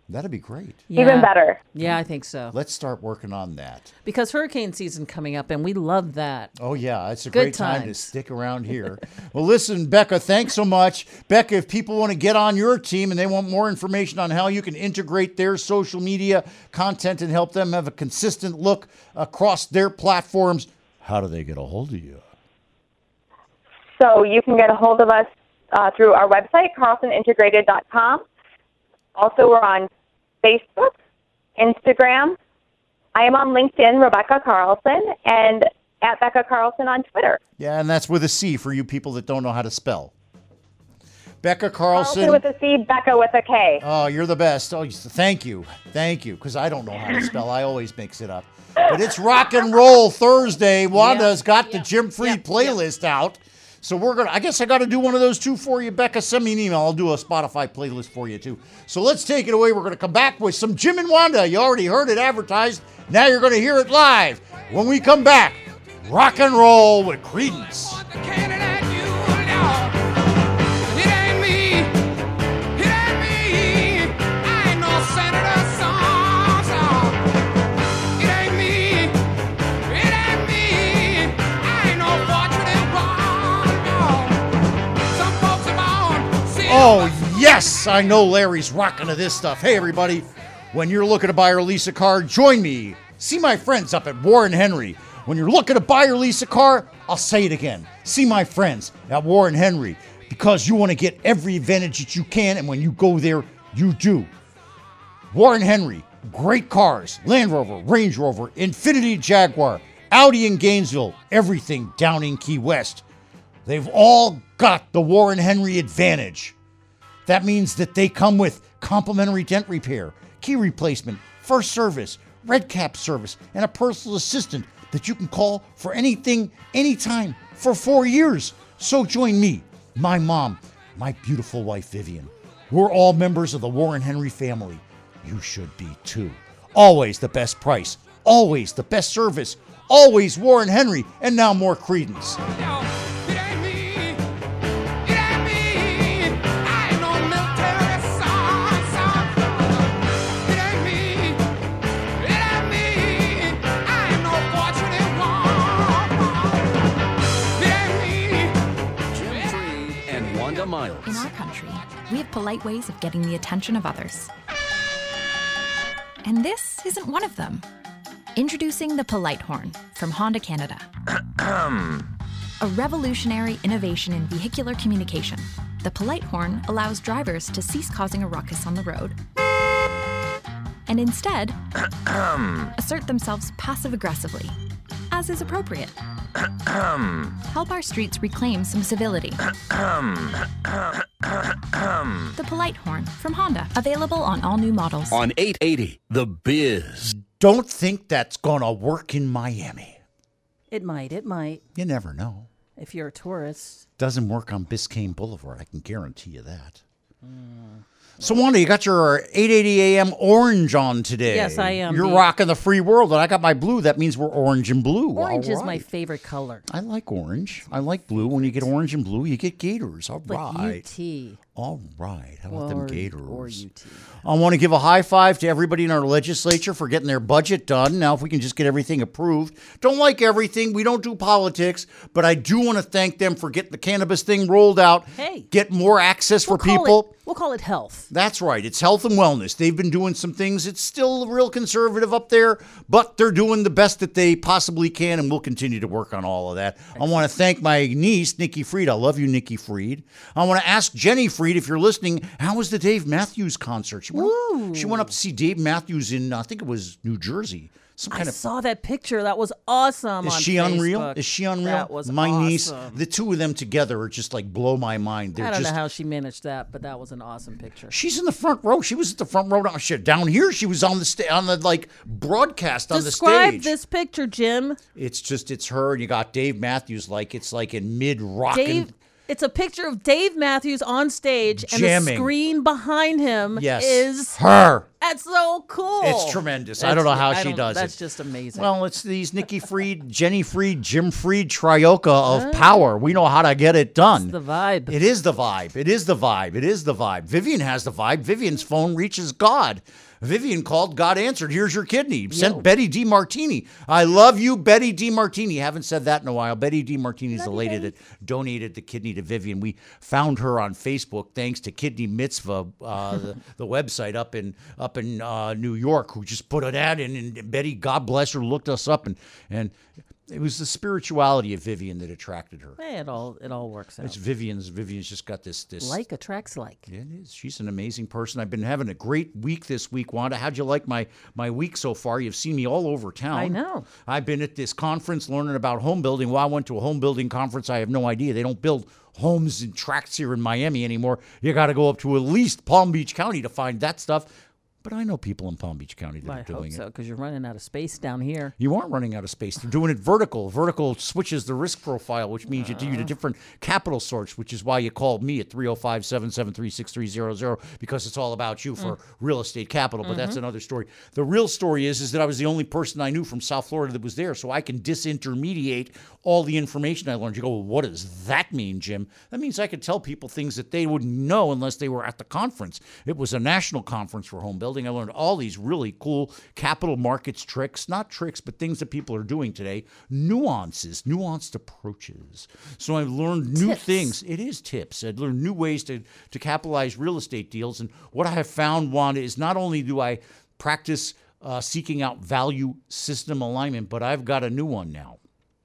That'd be great. Yeah. Even better. Yeah, I think so. Let's start working on that. Because hurricane season coming up, and we love that. Oh, yeah. It's a Good great time to times. stick around here. Well, listen, Becca, thanks so much. Becca, if people want to get on your team and they want more information on how you can integrate their social media content and help them have a consistent look across their platforms, how do they get a hold of you? So you can get a hold of us uh, through our website, carlson integrated dot com. Also, we're on Facebook, Instagram. I am on LinkedIn, Rebecca Carlson, and at Becca Carlson on Twitter. Yeah, and that's with a C for you people that don't know how to spell. Becca Carlson. Carlson with a C, Becca with a K. Oh, you're the best. Oh, thank you. Thank you, because I don't know how to spell. I always mix it up. But it's Rock and Roll Thursday. Wanda's Yeah, got the yeah, Jim Freed yeah, playlist out. So we're going to, I guess I got to do one of those two for you, Becca. Send me an email. I'll do a Spotify playlist for you, too. So let's take it away. We're going to come back with some Jim and Wanda. You already heard it advertised. Now you're going to hear it live. When we come back, Rock and Roll with Creedence. Oh, yes, I know Larry's rocking to this stuff. Hey, everybody, when you're looking to buy or lease a car, join me. See my friends up at Warren Henry. When you're looking to buy or lease a car, I'll say it again. See my friends at Warren Henry, because you want to get every advantage that you can, and when you go there, you do. Warren Henry, great cars, Land Rover, Range Rover, Infiniti Jaguar, Audi in Gainesville, everything down in Key West. They've all got the Warren Henry advantage. That means that they come with complimentary dent repair, key replacement, first service, red cap service, and a personal assistant that you can call for anything, anytime, for four years. So join me, my mom, my beautiful wife, Vivian. We're all members of the Warren Henry family. You should be too. Always the best price, always the best service, always Warren Henry, and now more Creedence. Miles. In our country, we have polite ways of getting the attention of others. And this isn't one of them. Introducing the Polite Horn from Honda Canada. A revolutionary innovation in vehicular communication. The Polite Horn allows drivers to cease causing a ruckus on the road and instead assert themselves passive-aggressively, as is appropriate. Help our streets reclaim some civility. The Polite Horn from Honda. Available on all new models. On eight eighty, The Biz. Don't think that's gonna work in Miami. It might. It might. You never know. If you're a tourist. Doesn't work on Biscayne Boulevard. I can guarantee you that. Mm. So, Wanda, you got your eight eighty A M orange on today. Yes, I am. You're the... rocking the free world, and I got my blue. That means we're orange and blue. Orange All is right. my favorite color. I like orange. I like blue. When you get orange and blue, you get gators. All like right. U T. All right. How about or, them gators? Or U T. I want to give a high five to everybody in our legislature for getting their budget done. Now, if we can just get everything approved. Don't like everything. We don't do politics. But I do want to thank them for getting the cannabis thing rolled out. Hey. Get more access we'll for people. It, we'll call it health. That's right. It's health and wellness. They've been doing some things. It's still real conservative up there, but they're doing the best that they possibly can, and we'll continue to work on all of that. Excellent. I want to thank my niece, Nikki Freed. I love you, Nikki Freed. I want to ask Jenny Freed, if you're listening, how was the Dave Matthews concert? She went, up, she went up to see Dave Matthews in, I think it was New Jersey. Some kind I of, saw that picture. That was awesome. Is on she Facebook. unreal? Is she unreal? That was my awesome. niece. The two of them together are just like blow my mind. They're I don't just, know how she managed that, but that was an awesome picture. She's in the front row. She was at the front row down, shit, down here. She was on the sta- on the like broadcast on Describe the stage. Describe this picture, Jim. It's just it's her, and you got Dave Matthews like it's like in mid rocking. Dave, it's a picture of Dave Matthews on stage, jamming. And the screen behind him yes. is her. That's so cool. It's tremendous. That's, I don't know how I she does that's it. That's just amazing. Well, it's these Nikki Fried, Jenny Fried, Jim Fried trioca of power. We know how to get it done. It's the vibe. It is the vibe. It is the vibe. It is the vibe. Vivian has the vibe. Vivian's phone reaches God. Vivian called, God answered. Here's your kidney. Sent Betty DiMartini. I love you, Betty DiMartini. Haven't said that in a while. Betty DiMartini is the lady that donated the kidney to Vivian. We found her on Facebook thanks to Kidney Mitzvah, uh, the, the website up in up in uh, New York, who just put an ad in. And Betty, God bless her, looked us up, and and it was the spirituality of Vivian that attracted her. Hey, it all it all works out. It's Vivian's. Vivian's just got this this like attracts like. Yeah, it is. She's an amazing person. I've been having a great week this week, Wanda. How'd you like my my week so far? You've seen me all over town. I know. I've been at this conference learning about home building. Well, I went to a home building conference. I have no idea. They don't build homes and tracts here in Miami anymore. You got to go up to at least Palm Beach County to find that stuff. But I know people in Palm Beach County that I are doing hope so, it. because you're running out of space down here. You aren't running out of space. They're doing it vertical. Vertical switches the risk profile, which means you do a different capital source, which is why you called me at three oh five, seven seven three, six three zero zero, because it's all about you for Mm. real estate capital. But Mm-hmm. that's another story. The real story is, is that I was the only person I knew from South Florida that was there, so I can disintermediate all the information I learned. You go, well, what does that mean, Jim? That means I could tell people things that they wouldn't know unless they were at the conference. It was a national conference for home building. I learned all these really cool capital markets tricks, not tricks, but things that people are doing today, nuances, nuanced approaches. So I've learned new Tips. things. It is tips. I've learned new ways to, to capitalize real estate deals. And what I have found, Wanda, is not only do I practice uh, seeking out value system alignment, but I've got a new one now.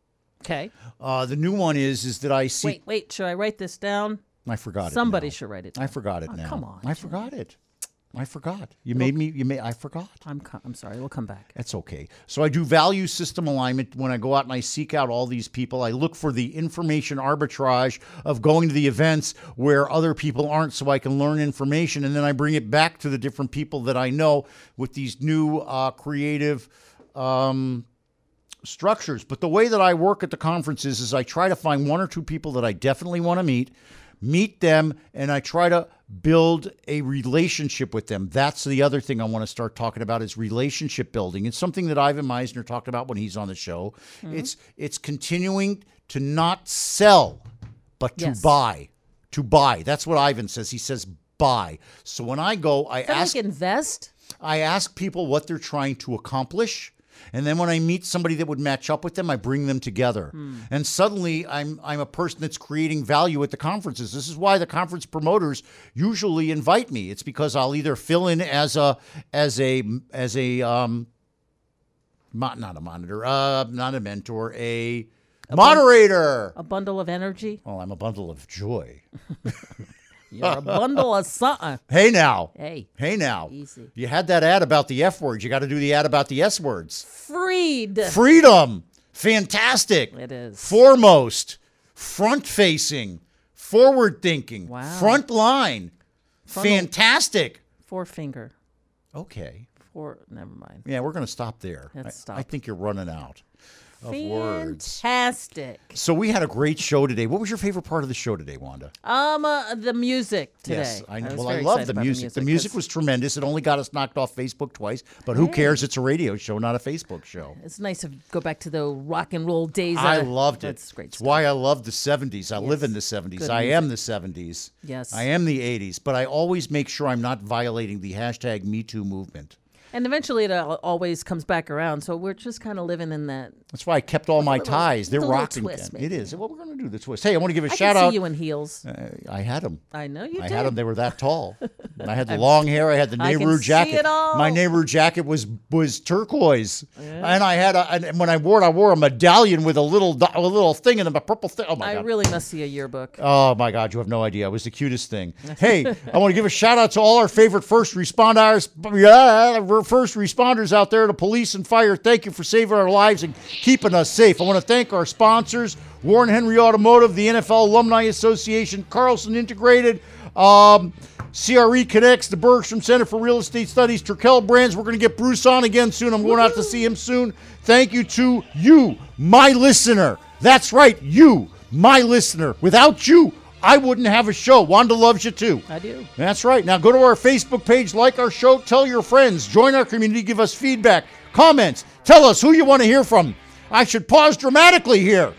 Okay. Uh, the new one is is that I see. Wait, wait. Should I write this down? I forgot it. Somebody now. should write it I down. forgot it Oh, now. come on, I Jim. forgot it. I forgot. You made me. You made. I forgot. I'm co- I'm sorry. We'll come back. That's okay. So I do value system alignment when I go out and I seek out all these people. I look for the information arbitrage of going to the events where other people aren't, so I can learn information, and then I bring it back to the different people that I know with these new uh, creative um, structures. But the way that I work at the conferences is I try to find one or two people that I definitely want to meet, meet them, and I try to build a relationship with them. That's the other thing I want to start talking about is relationship building. It's something that Ivan Meisner talked about when he's on the show. Mhm. It's it's continuing to not sell, but to Yes. buy. To buy. That's what Ivan says. He says buy. So when I go, I Is that ask like invest? I ask people what they're trying to accomplish. And then when I meet somebody that would match up with them, I bring them together. Hmm. And suddenly I'm I'm a person that's creating value at the conferences. This is why the conference promoters usually invite me. It's because I'll either fill in as a as a as a um mo- not a monitor, uh not a mentor, a, A moderator. A bundle of energy? Oh, I'm a bundle of joy. You're a bundle of something. Hey now. Hey. Hey now. Easy. You had that ad about the F words. You got to do the ad about the S words. Freed. Freedom. Fantastic. It is. Foremost. Front facing. Forward thinking. Wow. Front line. Frontal- Fantastic. Forefinger. Okay. Four. Never mind. Yeah, we're going to stop there. Let's I, stop. I think you're running out of words. Fantastic. So we had a great show today. What was your favorite part of the show today, Wanda? Um, uh, the music today. Yes, I, was well, I very love excited the about music. The music 'cause was tremendous. It only got us knocked off Facebook twice, but who Hey. cares? It's a radio show, not a Facebook show. It's nice to go back to the rock and roll days. I uh, loved it. That's great. It's why I love the seventies. I live Yes. in the seventies. Good I music. am the seventies. Yes. I am the eighties. But I always make sure I'm not violating the hashtag Me Too movement. And eventually it al- always comes back around. So we're just kind of living in that. That's why I kept all my little- ties. They're with a little rocking. twist, It maybe. is. Well, we're going to do the twist. Hey, I want to give a I shout can see out. you in heels. Uh, I had them. I know you I did. had them. They were that tall. I had the I'm- long hair. I had the I can Nehru see jacket. it all. My Nehru jacket was was turquoise, Yeah. and I had a. And when I wore it, I wore a medallion with a little do- a little thing in it, a purple thing. Oh my I god! really must see a yearbook. Oh my God, you have no idea. It was the cutest thing. Hey, I want to give a shout out to all our favorite first responders, yeah, we're first responders out there, the police and fire. Thank you for saving our lives and keeping us safe. I want to thank our sponsors, Warren Henry Automotive, the N F L Alumni Association, Carlson Integrated, um, C R E Connects, the Bergstrom Center for Real Estate Studies, Turkel Brands. We're going to get Bruce on again soon. I'm going out to see him soon. Thank you to you, my listener. That's right, you, my listener. Without you, I wouldn't have a show. Wanda loves you too. I do. That's right. Now go to our Facebook page, like our show, tell your friends, join our community, give us feedback, comments, tell us who you want to hear from. I should pause dramatically here.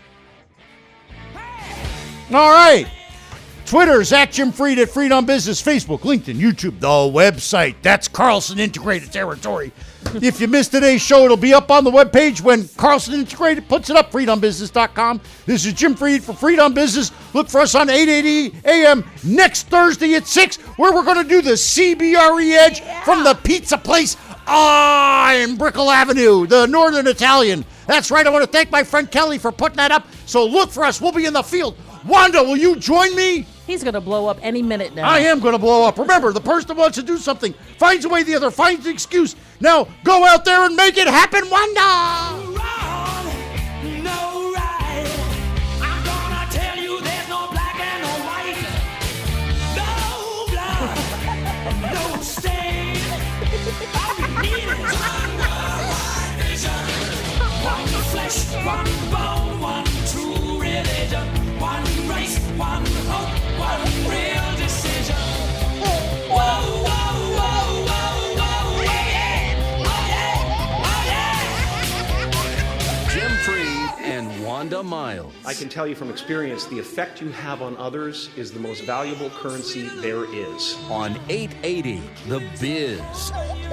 All right. Twitter's at Jim Fried at Fried on Business. Facebook, LinkedIn, YouTube, the website. That's Carlson Integrated Territory. If you missed today's show, it'll be up on the webpage when Carlson Integrated puts it up, fried on business dot com. This is Jim Fried for Fried on Business. Look for us on eight eighty A M next Thursday at six, where we're going to do the C B R E Edge yeah. from the pizza place on Brickell Avenue, the Northern Italian. That's right. I want to thank my friend Kelly for putting that up. So look for us. We'll be in the field. Wanda, will you join me? He's going to blow up any minute now. I am going to blow up. Remember, the person that wants to do something finds a way, the other finds an excuse. Now, go out there and make it happen, Wanda! One bone, one true religion, one race, one hope, one real decision. Whoa, whoa, whoa, whoa, whoa, yeah, oh yeah, oh yeah. Jim Fried and Wanda Miles. I can tell you from experience, the effect you have on others is the most valuable currency there is. On eight eighty, The Biz.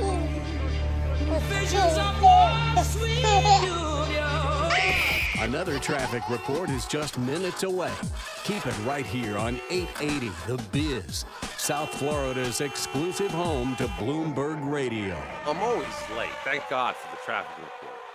Visions of war, sweet union. Another traffic report is just minutes away. Keep it right here on eight eighty The Biz, South Florida's exclusive home to Bloomberg Radio. I'm always late. Thank God for the traffic report.